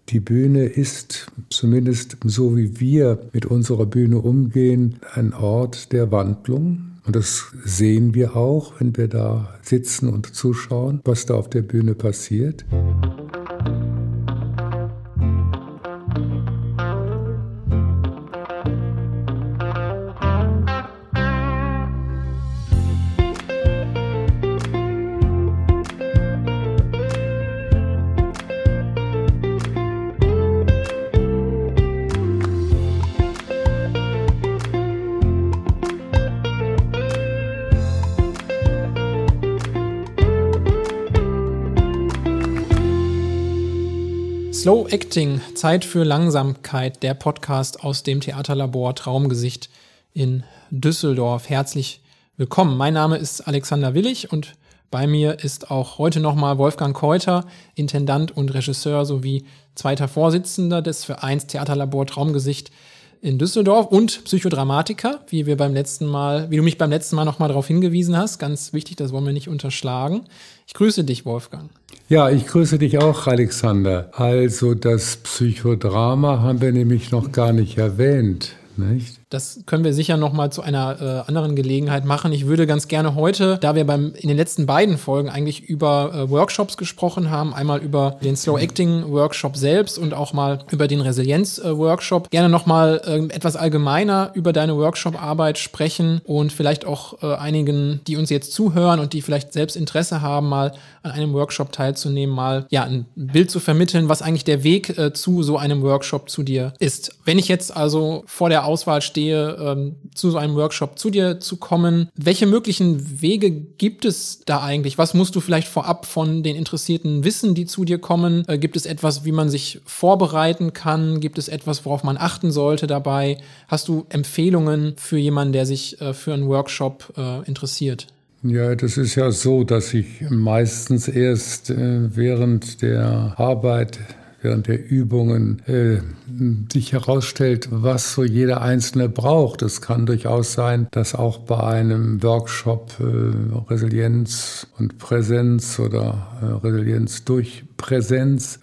Die Bühne ist, zumindest so wie wir mit unserer Bühne umgehen, ein Ort der Wandlung. Und das sehen wir auch, wenn wir da sitzen und zuschauen, was da auf der Bühne passiert. Slow Acting, Zeit für Langsamkeit, der Podcast aus dem Theaterlabor Traumgesicht in Düsseldorf. Herzlich willkommen. Mein Name ist Alexander Willig und bei mir ist auch heute nochmal Wolfgang Keuter, Intendant und Regisseur sowie zweiter Vorsitzender des Vereins Theaterlabor Traumgesicht in Düsseldorf und Psychodramatiker, wie du mich beim letzten Mal nochmal darauf hingewiesen hast. Ganz wichtig, das wollen wir nicht unterschlagen. Ich grüße dich, Wolfgang. Ja, ich grüße dich auch, Alexander. Also das Psychodrama haben wir nämlich noch gar nicht erwähnt, nicht? Das können wir sicher noch mal zu einer anderen Gelegenheit machen. Ich würde ganz gerne heute, da wir in den letzten beiden Folgen eigentlich über Workshops gesprochen haben, einmal über den Slow Acting Workshop selbst und auch mal über den Resilienz Workshop, gerne noch mal etwas allgemeiner über deine Workshop-Arbeit sprechen und vielleicht auch einigen, die uns jetzt zuhören und die vielleicht selbst Interesse haben, mal an einem Workshop teilzunehmen, mal ein Bild zu vermitteln, was eigentlich der Weg zu so einem Workshop zu dir ist. Wenn ich jetzt also vor der Auswahl stehe, zu so einem Workshop zu dir zu kommen. Welche möglichen Wege gibt es da eigentlich? Was musst du vielleicht vorab von den Interessierten wissen, die zu dir kommen? Gibt es etwas, wie man sich vorbereiten kann? Gibt es etwas, worauf man achten sollte dabei? Hast du Empfehlungen für jemanden, der sich für einen Workshop interessiert? Ja, das ist ja so, dass ich meistens erst während der Arbeit, während der Übungen sich herausstellt, was so jeder Einzelne braucht. Es kann durchaus sein, dass auch bei einem Workshop Resilienz und Präsenz oder Resilienz durch Präsenz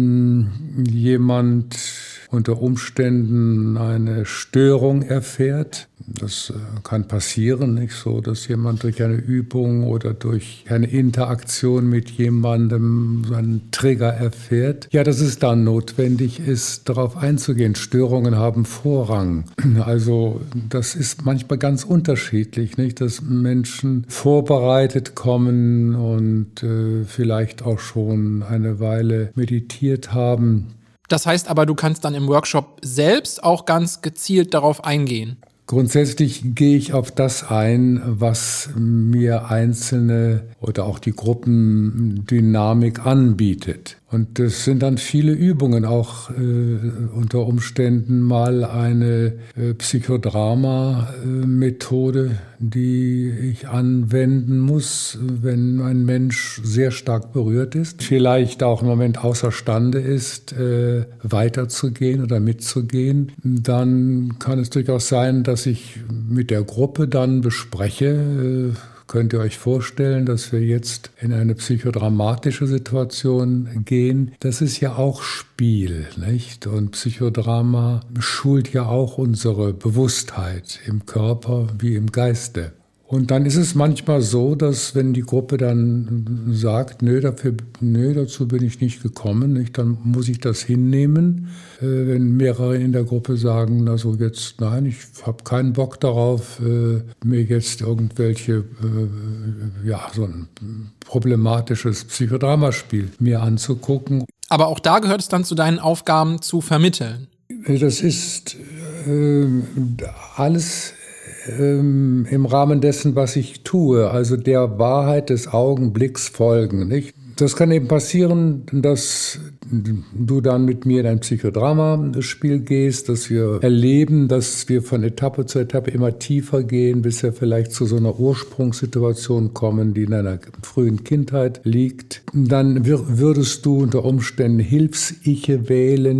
jemand unter Umständen eine Störung erfährt. Das kann passieren, nicht so, dass jemand durch eine Übung oder durch eine Interaktion mit jemandem so einen Trigger erfährt. Ja, dass es dann notwendig ist, darauf einzugehen. Störungen haben Vorrang. Also das ist manchmal ganz unterschiedlich, nicht, dass Menschen vorbereitet kommen und vielleicht auch schon eine Weile meditiert haben. Das heißt aber, du kannst dann im Workshop selbst auch ganz gezielt darauf eingehen. Grundsätzlich gehe ich auf das ein, was mir Einzelne oder auch die Gruppendynamik anbietet. Und das sind dann viele Übungen, auch unter Umständen mal eine Psychodrama-Methode, die ich anwenden muss, wenn ein Mensch sehr stark berührt ist, vielleicht auch im Moment außerstande ist, weiterzugehen oder mitzugehen. Dann kann es durchaus sein, dass ich mit der Gruppe dann bespreche, könnt ihr euch vorstellen, dass wir jetzt in eine psychodramatische Situation gehen? Das ist ja auch Spiel, nicht? Und Psychodrama schult ja auch unsere Bewusstheit im Körper wie im Geiste. Und dann ist es manchmal so, dass wenn die Gruppe dann sagt, dazu bin ich nicht gekommen, nicht, dann muss ich das hinnehmen. Wenn mehrere in der Gruppe sagen, nein, ich habe keinen Bock darauf, mir jetzt irgendwelche, so ein problematisches Psychodramaspiel mir anzugucken. Aber auch da gehört es dann zu deinen Aufgaben zu vermitteln. Das ist alles im Rahmen dessen, was ich tue, also der Wahrheit des Augenblicks folgen, nicht? Das kann eben passieren, dass du dann mit mir in ein Psychodrama-Spiel gehst, dass wir erleben, dass wir von Etappe zu Etappe immer tiefer gehen, bis wir vielleicht zu so einer Ursprungssituation kommen, die in einer frühen Kindheit liegt. Dann würdest du unter Umständen Hilfs-Iche wählen,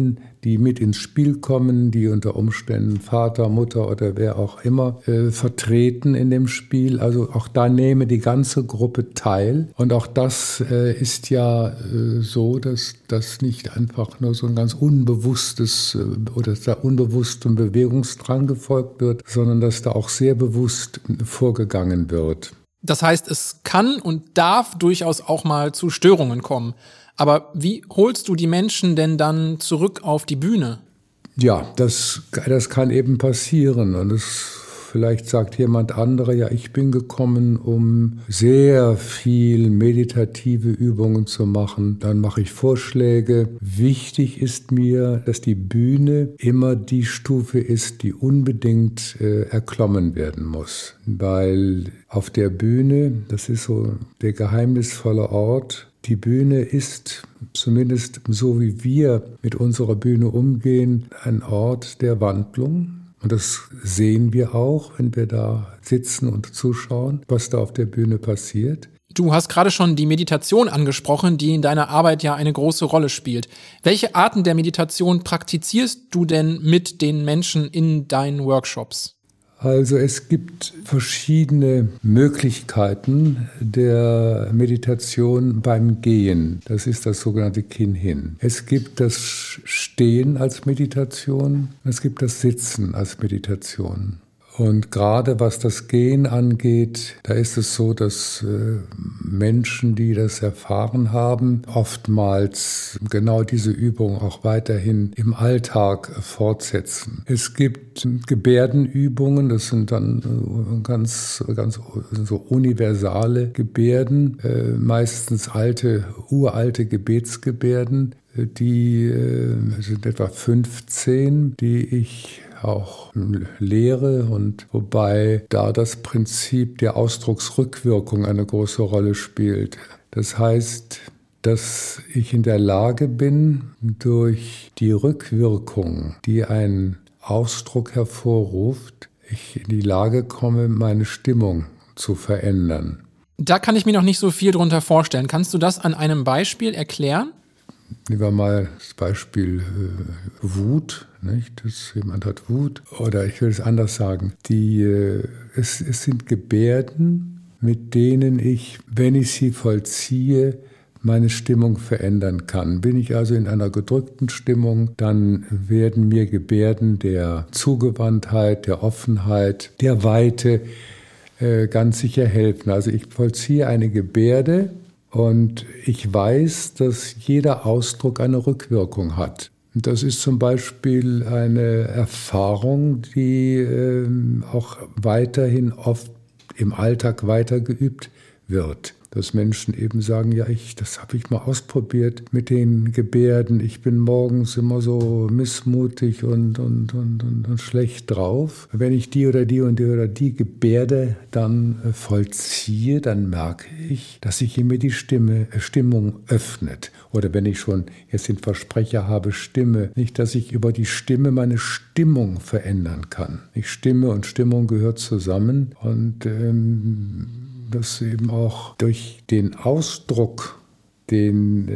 die mit ins Spiel kommen, die unter Umständen Vater, Mutter oder wer auch immer vertreten in dem Spiel. Also auch da nehme die ganze Gruppe teil. Und auch das ist ja so, dass das nicht einfach nur so ein ganz unbewusstes oder da unbewusstem Bewegungsdrang gefolgt wird, sondern dass da auch sehr bewusst vorgegangen wird. Das heißt, es kann und darf durchaus auch mal zu Störungen kommen. Aber wie holst du die Menschen denn dann zurück auf die Bühne? Ja, das kann eben passieren. Und vielleicht sagt jemand anderer, ja, ich bin gekommen, um sehr viel meditative Übungen zu machen. Dann mache ich Vorschläge. Wichtig ist mir, dass die Bühne immer die Stufe ist, die unbedingt erklommen werden muss. Weil auf der Bühne, das ist so der geheimnisvolle Ort, die Bühne ist, zumindest so wie wir mit unserer Bühne umgehen, ein Ort der Wandlung. Und das sehen wir auch, wenn wir da sitzen und zuschauen, was da auf der Bühne passiert. Du hast gerade schon die Meditation angesprochen, die in deiner Arbeit ja eine große Rolle spielt. Welche Arten der Meditation praktizierst du denn mit den Menschen in deinen Workshops? Also es gibt verschiedene Möglichkeiten der Meditation beim Gehen. Das ist das sogenannte Kin-Hin. Es gibt das Stehen als Meditation, es gibt das Sitzen als Meditation. Und gerade was das Gehen angeht, da ist es so, dass Menschen, die das erfahren haben, oftmals genau diese Übung auch weiterhin im Alltag fortsetzen. Es gibt Gebärdenübungen, das sind dann ganz so universale Gebärden, meistens uralte Gebetsgebärden, die sind etwa 15, die ich auch lehre und wobei da das Prinzip der Ausdrucksrückwirkung eine große Rolle spielt. Das heißt, dass ich in der Lage bin, durch die Rückwirkung, die ein Ausdruck hervorruft, ich in die Lage komme, meine Stimmung zu verändern. Da kann ich mir noch nicht so viel drunter vorstellen. Kannst du das an einem Beispiel erklären? Nehmen wir mal das Beispiel Wut, nicht? Jemand hat Wut. Oder ich will es anders sagen. Es sind Gebärden, mit denen ich, wenn ich sie vollziehe, meine Stimmung verändern kann. Bin ich also in einer gedrückten Stimmung, dann werden mir Gebärden der Zugewandtheit, der Offenheit, der Weite ganz sicher helfen. Also ich vollziehe eine Gebärde, und ich weiß, dass jeder Ausdruck eine Rückwirkung hat. Und das ist zum Beispiel eine Erfahrung, die auch weiterhin oft im Alltag weitergeübt wird. Dass Menschen eben sagen, ja, das habe ich mal ausprobiert mit den Gebärden. Ich bin morgens immer so missmutig und schlecht drauf. Wenn ich die oder die Gebärde dann vollziehe, dann merke ich, dass sich in mir die Stimmung öffnet. Oder wenn ich schon jetzt den Versprecher habe, Stimme, nicht, dass ich über die Stimme meine Stimmung verändern kann. Nicht, Stimme und Stimmung gehört zusammen und dass eben auch durch den Ausdruck, die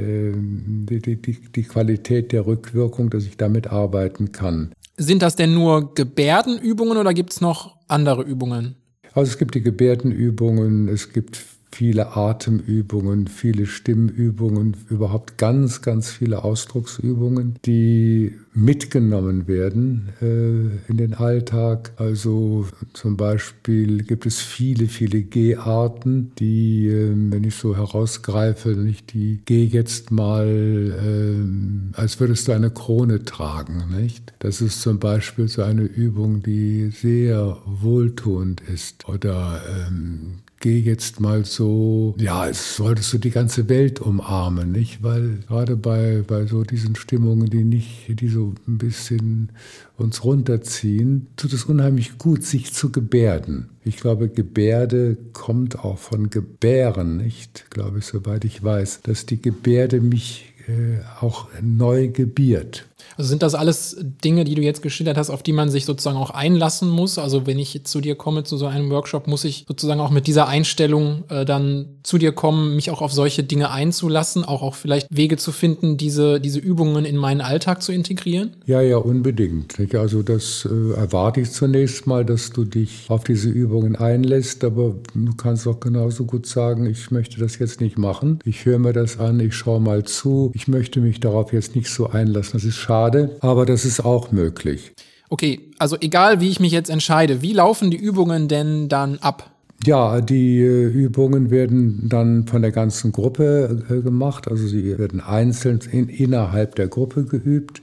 Qualität der Rückwirkung, dass ich damit arbeiten kann. Sind das denn nur Gebärdenübungen oder gibt es noch andere Übungen? Also es gibt die Gebärdenübungen, es gibt viele Atemübungen, viele Stimmübungen, überhaupt ganz, ganz viele Ausdrucksübungen, die mitgenommen werden in den Alltag. Also zum Beispiel gibt es viele, viele Geharten, die, wenn ich so herausgreife, die geh jetzt mal, als würdest du eine Krone tragen, nicht? Das ist zum Beispiel so eine Übung, die sehr wohltuend ist. Oder geh jetzt mal so, ja, als solltest du die ganze Welt umarmen, nicht? Weil gerade bei so diesen Stimmungen, die so ein bisschen uns runterziehen, tut es unheimlich gut, sich zu gebärden. Ich glaube, Gebärde kommt auch von Gebären, nicht? Glaube ich, soweit ich weiß, dass die Gebärde mich auch neu gebiert. Also sind das alles Dinge, die du jetzt geschildert hast, auf die man sich sozusagen auch einlassen muss? Also wenn ich jetzt zu dir komme zu so einem Workshop, muss ich sozusagen auch mit dieser Einstellung dann zu dir kommen, mich auch auf solche Dinge einzulassen, auch vielleicht Wege zu finden, diese Übungen in meinen Alltag zu integrieren? Ja, unbedingt. Also das erwarte ich zunächst mal, dass du dich auf diese Übungen einlässt, aber du kannst auch genauso gut sagen, ich möchte das jetzt nicht machen. Ich höre mir das an, ich schaue mal zu. Ich möchte mich darauf jetzt nicht so einlassen. Das ist schade, aber das ist auch möglich. Okay, also egal wie ich mich jetzt entscheide, wie laufen die Übungen denn dann ab? Ja, die Übungen werden dann von der ganzen Gruppe gemacht. Also sie werden einzeln innerhalb der Gruppe geübt.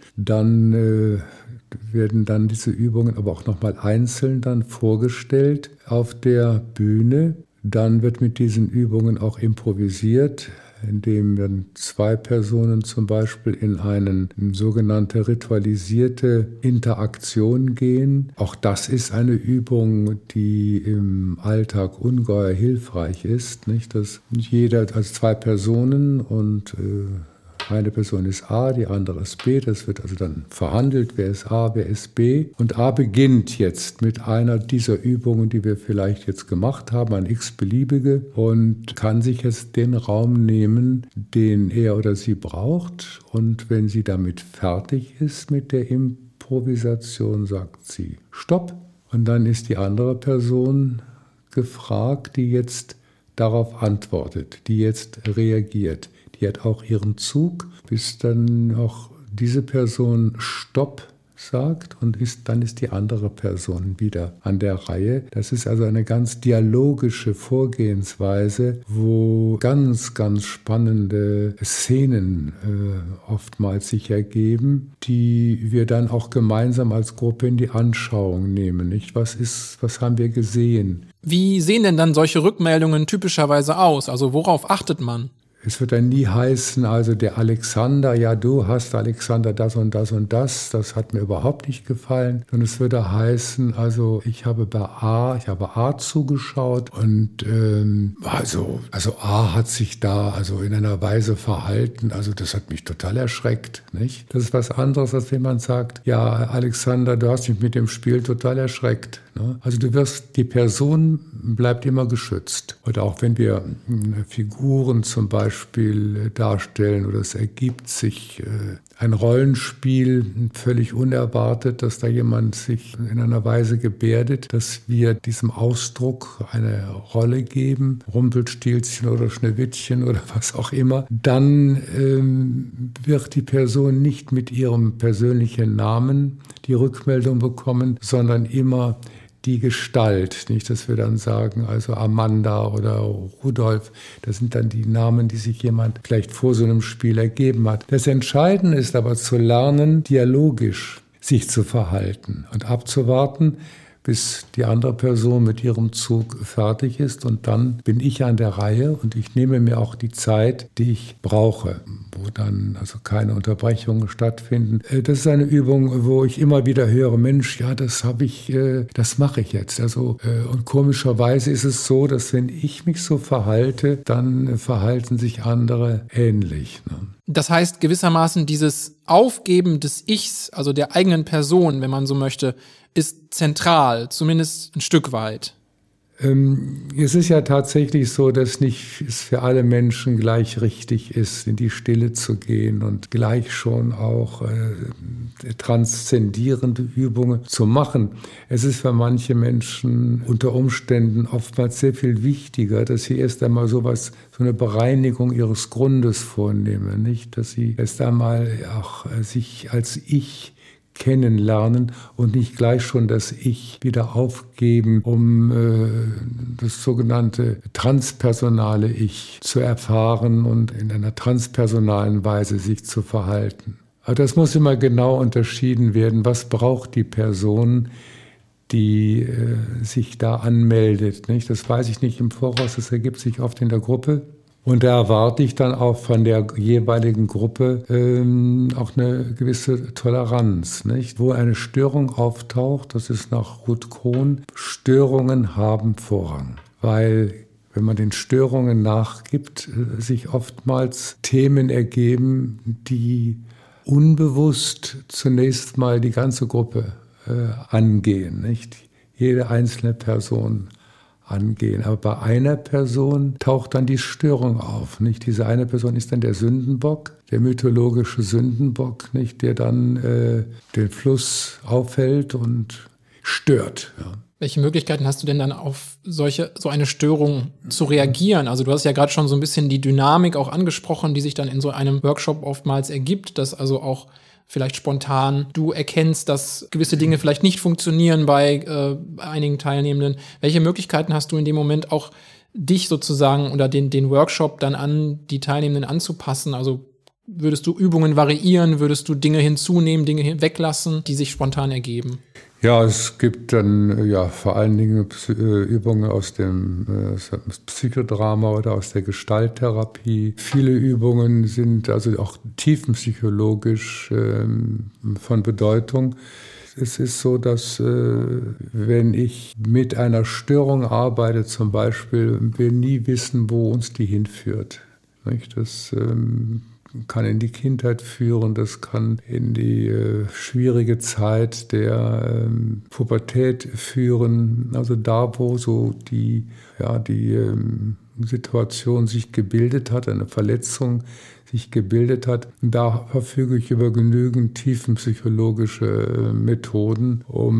Dann werden dann diese Übungen aber auch nochmal einzeln dann vorgestellt auf der Bühne. Dann wird mit diesen Übungen auch improvisiert, indem dann 2 Personen zum Beispiel in eine sogenannte ritualisierte Interaktion gehen. Auch das ist eine Übung, die im Alltag ungeheuer hilfreich ist, nicht? Dass jeder als 2 Personen und eine Person ist A, die andere ist B. Das wird also dann verhandelt, wer ist A, wer ist B. Und A beginnt jetzt mit einer dieser Übungen, die wir vielleicht jetzt gemacht haben, ein x-beliebige, und kann sich jetzt den Raum nehmen, den er oder sie braucht. Und wenn sie damit fertig ist mit der Improvisation, sagt sie Stopp. Und dann ist die andere Person gefragt, die jetzt darauf antwortet, die jetzt reagiert. Die hat auch ihren Zug, bis dann auch diese Person Stopp sagt und dann ist die andere Person wieder an der Reihe. Das ist also eine ganz dialogische Vorgehensweise, wo ganz, ganz spannende Szenen oftmals sich ergeben, die wir dann auch gemeinsam als Gruppe in die Anschauung nehmen. Nicht? Was haben wir gesehen? Wie sehen denn dann solche Rückmeldungen typischerweise aus? Also worauf achtet man? Es wird dann nie heißen, also der Alexander, ja du hast Alexander das und das und das hat mir überhaupt nicht gefallen. Und es würde heißen, also ich habe A zugeschaut und also A hat sich da also in einer Weise verhalten, also das hat mich total erschreckt, nicht? Das ist was anderes, als wenn man sagt, ja Alexander, du hast mich mit dem Spiel total erschreckt. Ne? Also die Person bleibt immer geschützt. Oder auch wenn wir Figuren zum Beispiel darstellen oder es ergibt sich ein Rollenspiel völlig unerwartet, dass da jemand sich in einer Weise gebärdet, dass wir diesem Ausdruck eine Rolle geben, Rumpelstilzchen oder Schneewittchen oder was auch immer, dann wird die Person nicht mit ihrem persönlichen Namen die Rückmeldung bekommen, sondern immer die Gestalt, nicht, dass wir dann sagen, also Amanda oder Rudolf, das sind dann die Namen, die sich jemand vielleicht vor so einem Spiel ergeben hat. Das Entscheidende ist aber zu lernen, dialogisch sich zu verhalten und abzuwarten, bis die andere Person mit ihrem Zug fertig ist und dann bin ich an der Reihe und ich nehme mir auch die Zeit, die ich brauche, wo dann also keine Unterbrechungen stattfinden. Das ist eine Übung, wo ich immer wieder höre, Mensch, ja, das mache ich jetzt. Also und komischerweise ist es so, dass wenn ich mich so verhalte, dann verhalten sich andere ähnlich. Ne? Das heißt gewissermaßen dieses Aufgeben des Ichs, also der eigenen Person, wenn man so möchte, ist zentral, zumindest ein Stück weit. Es ist ja tatsächlich so, dass nicht es für alle Menschen gleich richtig ist, in die Stille zu gehen und gleich schon auch transzendierende Übungen zu machen. Es ist für manche Menschen unter Umständen oftmals sehr viel wichtiger, dass sie erst einmal so eine Bereinigung ihres Grundes vornehmen, nicht? Dass sie erst einmal auch sich als Ich kennenlernen und nicht gleich schon das Ich wieder aufgeben, um das sogenannte transpersonale Ich zu erfahren und in einer transpersonalen Weise sich zu verhalten. Aber das muss immer genau unterschieden werden, was braucht die Person, die sich da anmeldet. Nicht? Das weiß ich nicht im Voraus, das ergibt sich oft in der Gruppe. Und da erwarte ich dann auch von der jeweiligen Gruppe auch eine gewisse Toleranz. Nicht? Wo eine Störung auftaucht, das ist nach Ruth Krohn, Störungen haben Vorrang. Weil wenn man den Störungen nachgibt, sich oftmals Themen ergeben, die unbewusst zunächst mal die ganze Gruppe angehen, nicht? Jede einzelne Person angehen. Aber bei einer Person taucht dann die Störung auf, nicht? Diese eine Person ist dann der Sündenbock, der mythologische Sündenbock, nicht? Der dann den Fluss aufhält und stört. Ja. Welche Möglichkeiten hast du denn dann auf so eine Störung zu reagieren? Also du hast ja gerade schon so ein bisschen die Dynamik auch angesprochen, die sich dann in so einem Workshop oftmals ergibt, dass also auch vielleicht spontan du erkennst, dass gewisse Dinge vielleicht nicht funktionieren bei einigen Teilnehmenden. Welche Möglichkeiten hast du in dem Moment auch, dich sozusagen oder den Workshop dann an die Teilnehmenden anzupassen? Also würdest du Übungen variieren? Würdest du Dinge hinzunehmen, Dinge weglassen, die sich spontan ergeben? Ja, es gibt dann vor allen Dingen Übungen aus dem Psychodrama oder aus der Gestalttherapie. Viele Übungen sind also auch tiefenpsychologisch von Bedeutung. Es ist so, dass wenn ich mit einer Störung arbeite zum Beispiel, wir nie wissen, wo uns die hinführt. Nicht? Das kann in die Kindheit führen, das kann in die schwierige Zeit der Pubertät führen. Also da, wo so die Situation sich gebildet hat, eine Verletzung sich gebildet hat, da verfüge ich über genügend tiefenpsychologische Methoden,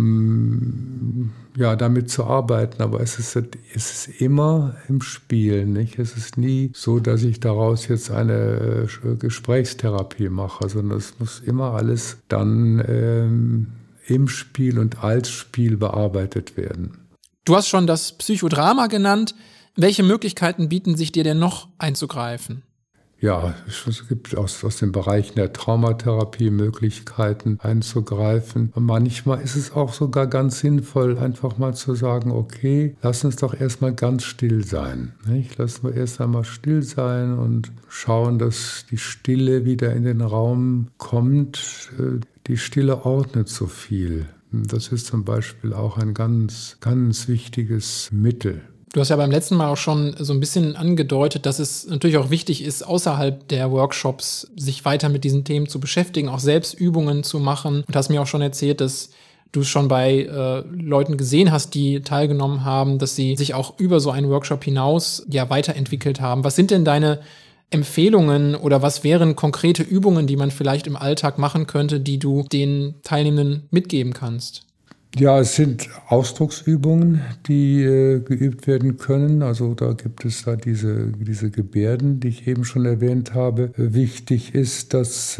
um damit zu arbeiten. Aber es ist immer im Spiel, nicht? Es ist nie so, dass ich daraus jetzt eine Gesprächstherapie mache, sondern es muss immer alles dann im Spiel und als Spiel bearbeitet werden. Du hast schon das Psychodrama genannt. Welche Möglichkeiten bieten sich dir denn noch einzugreifen? Ja, es gibt aus den Bereichen der Traumatherapie Möglichkeiten einzugreifen. Und manchmal ist es auch sogar ganz sinnvoll, einfach mal zu sagen, okay, lass uns doch erstmal ganz still sein. Nicht? Lassen wir erst einmal still sein und schauen, dass die Stille wieder in den Raum kommt. Die Stille ordnet so viel. Das ist zum Beispiel auch ein ganz, ganz wichtiges Mittel. Du hast ja beim letzten Mal auch schon so ein bisschen angedeutet, dass es natürlich auch wichtig ist, außerhalb der Workshops sich weiter mit diesen Themen zu beschäftigen, auch selbst Übungen zu machen. Und hast mir auch schon erzählt, dass du es schon bei Leuten gesehen hast, die teilgenommen haben, dass sie sich auch über so einen Workshop hinaus weiterentwickelt haben. Was sind denn deine Empfehlungen oder was wären konkrete Übungen, die man vielleicht im Alltag machen könnte, die du den Teilnehmenden mitgeben kannst? Ja, es sind Ausdrucksübungen, die geübt werden können. Also da gibt es diese Gebärden, die ich eben schon erwähnt habe. Wichtig ist, dass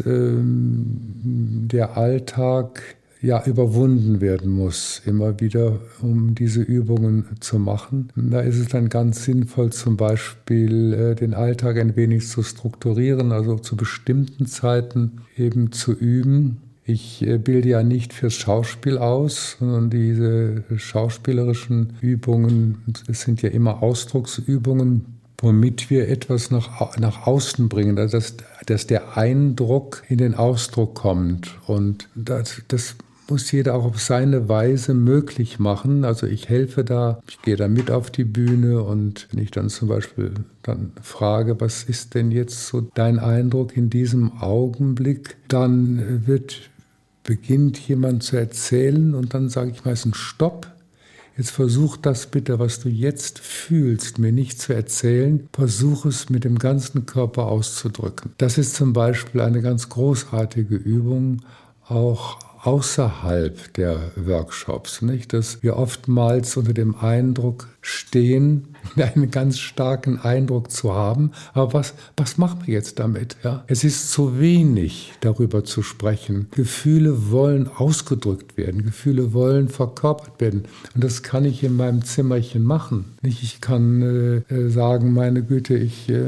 der Alltag überwunden werden muss, immer wieder, um diese Übungen zu machen. Da ist es dann ganz sinnvoll, zum Beispiel den Alltag ein wenig zu strukturieren, also zu bestimmten Zeiten eben zu üben. Ich bilde ja nicht fürs Schauspiel aus, sondern diese schauspielerischen Übungen, es sind ja immer Ausdrucksübungen, womit wir etwas nach außen bringen, dass der Eindruck in den Ausdruck kommt. Und das muss jeder auch auf seine Weise möglich machen. Also ich helfe da, ich gehe da mit auf die Bühne und wenn ich dann zum Beispiel dann frage, was ist denn jetzt so dein Eindruck in diesem Augenblick, dann beginnt jemand zu erzählen und dann sage ich meistens Stopp. Jetzt versuch das bitte, was du jetzt fühlst, mir nicht zu erzählen. Versuch es mit dem ganzen Körper auszudrücken. Das ist zum Beispiel eine ganz großartige Übung, auch außerhalb der Workshops, nicht? Dass wir oftmals unter dem Eindruck stehen, einen ganz starken Eindruck zu haben. Aber was machen wir jetzt damit? Ja? Es ist zu wenig, darüber zu sprechen. Gefühle wollen ausgedrückt werden. Gefühle wollen verkörpert werden. Und das kann ich in meinem Zimmerchen machen. Ich kann sagen, meine Güte,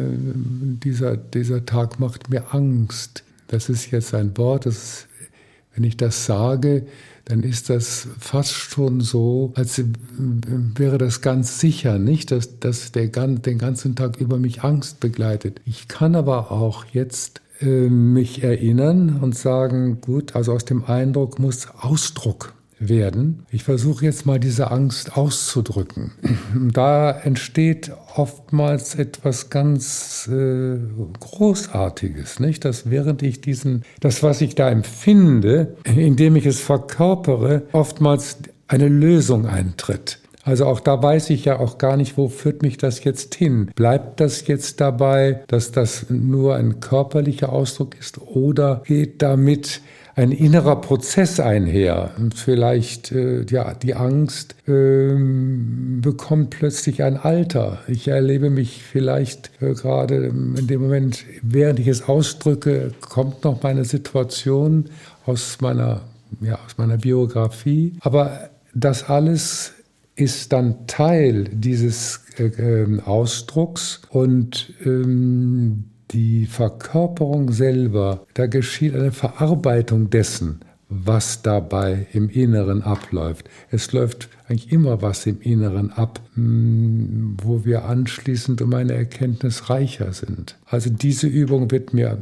dieser Tag macht mir Angst. Das ist jetzt ein Wort, wenn ich das sage, dann ist das fast schon so, als wäre das ganz sicher, nicht, dass den ganzen Tag über mich Angst begleitet. Ich kann aber auch jetzt mich erinnern und sagen, gut, also aus dem Eindruck muss Ausdruck werden. Ich versuche jetzt mal diese Angst auszudrücken. Da entsteht oftmals etwas ganz Großartiges, nicht? Dass während ich das, was ich da empfinde, indem ich es verkörpere, oftmals eine Lösung eintritt. Also auch da weiß ich ja auch gar nicht, wo führt mich das jetzt hin? Bleibt das jetzt dabei, dass das nur ein körperlicher Ausdruck ist, oder geht damit ein innerer Prozess einher? Und vielleicht die Angst bekommt plötzlich ein Alter. Ich erlebe mich vielleicht gerade in dem Moment, während ich es ausdrücke, kommt noch meine Situation aus meiner Biografie. Aber das alles ist dann Teil dieses Ausdrucks, und die Verkörperung selber, da geschieht eine Verarbeitung dessen, was dabei im Inneren abläuft. Es läuft eigentlich immer was im Inneren ab, wo wir anschließend um eine Erkenntnis reicher sind. Also diese Übung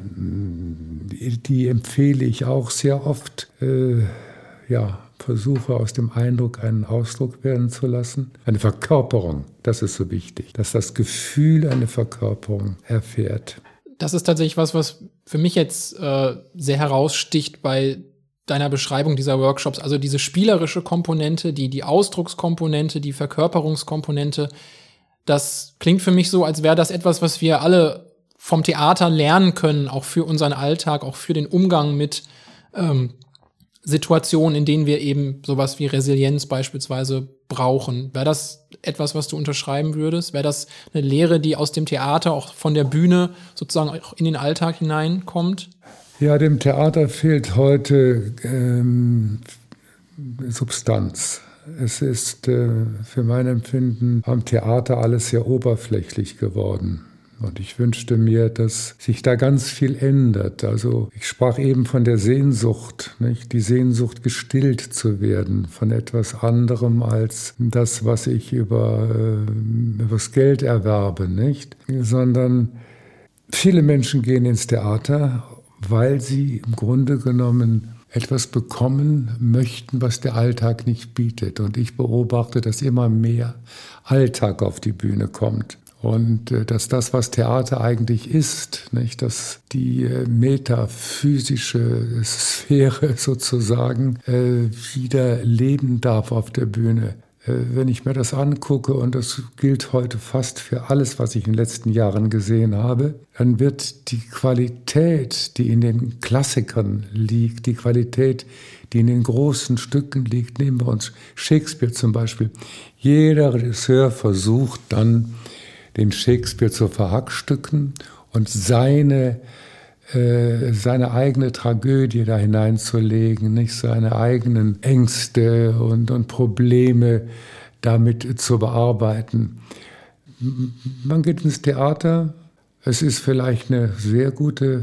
die empfehle ich auch sehr oft, versuche aus dem Eindruck einen Ausdruck werden zu lassen. Eine Verkörperung, das ist so wichtig, dass das Gefühl eine Verkörperung erfährt. Das ist tatsächlich was für mich jetzt sehr heraussticht bei deiner Beschreibung dieser Workshops. Also diese spielerische Komponente, die Ausdruckskomponente, die Verkörperungskomponente. Das klingt für mich so, als wäre das etwas, was wir alle vom Theater lernen können, auch für unseren Alltag, auch für den Umgang mit Situationen, in denen wir eben sowas wie Resilienz beispielsweise brauchen. Wäre das etwas, was du unterschreiben würdest? Wäre das eine Lehre, die aus dem Theater, auch von der Bühne sozusagen auch in den Alltag hineinkommt? Ja, dem Theater fehlt heute Substanz. Es ist für mein Empfinden am Theater alles sehr oberflächlich geworden. Und ich wünschte mir, dass sich da ganz viel ändert. Also ich sprach eben von der Sehnsucht, nicht? Die Sehnsucht, gestillt zu werden von etwas anderem als das, was ich übers Geld erwerbe, nicht? Sondern viele Menschen gehen ins Theater, weil sie im Grunde genommen etwas bekommen möchten, was der Alltag nicht bietet. Und ich beobachte, dass immer mehr Alltag auf die Bühne kommt. Und dass das, was Theater eigentlich ist, nicht, dass die metaphysische Sphäre sozusagen wieder leben darf auf der Bühne. Wenn ich mir das angucke, und das gilt heute fast für alles, was ich in den letzten Jahren gesehen habe, dann wird die Qualität, die in den Klassikern liegt, die Qualität, die in den großen Stücken liegt, nehmen wir uns Shakespeare zum Beispiel. Jeder Regisseur versucht dann, den Shakespeare zu verhackstücken und seine eigene Tragödie da hineinzulegen, nicht seine eigenen Ängste und Probleme damit zu bearbeiten. Man geht ins Theater, es ist vielleicht eine sehr gute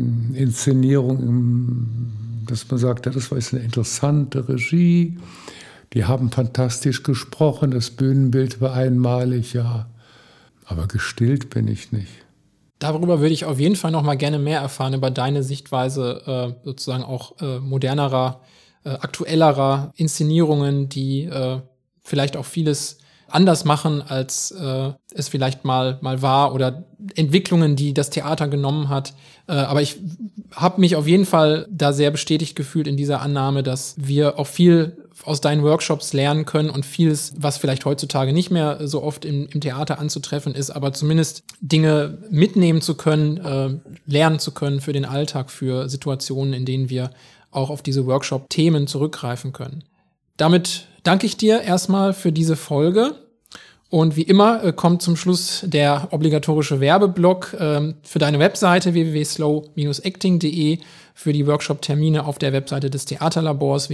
Inszenierung, dass man sagt, das war jetzt eine interessante Regie, die haben fantastisch gesprochen, das Bühnenbild war einmalig, ja. Aber gestillt bin ich nicht. Darüber würde ich auf jeden Fall noch mal gerne mehr erfahren, über deine Sichtweise sozusagen auch modernerer, aktuellerer Inszenierungen, die vielleicht auch vieles anders machen, als es vielleicht mal war, oder Entwicklungen, die das Theater genommen hat. Aber ich habe mich auf jeden Fall da sehr bestätigt gefühlt in dieser Annahme, dass wir auch viel aus deinen Workshops lernen können und vieles, was vielleicht heutzutage nicht mehr so oft im Theater anzutreffen ist, aber zumindest Dinge mitnehmen zu können, lernen zu können für den Alltag, für Situationen, in denen wir auch auf diese Workshop-Themen zurückgreifen können. Damit danke ich dir erstmal für diese Folge. Und wie immer kommt zum Schluss der obligatorische Werbeblock für deine Webseite www.slow-acting.de, für die Workshop-Termine auf der Webseite des Theaterlabors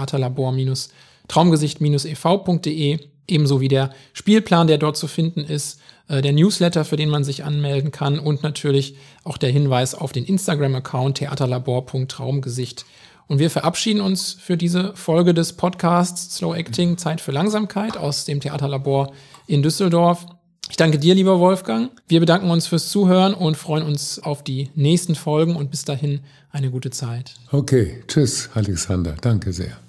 www.theaterlabor-traumgesicht-ev.de, ebenso wie der Spielplan, der dort zu finden ist, der Newsletter, für den man sich anmelden kann, und natürlich auch der Hinweis auf den Instagram-Account theaterlabor.traumgesicht. Und wir verabschieden uns für diese Folge des Podcasts Slow Acting, Zeit für Langsamkeit aus dem Theaterlabor in Düsseldorf. Ich danke dir, lieber Wolfgang. Wir bedanken uns fürs Zuhören und freuen uns auf die nächsten Folgen, und bis dahin eine gute Zeit. Okay, tschüss, Alexander. Danke sehr.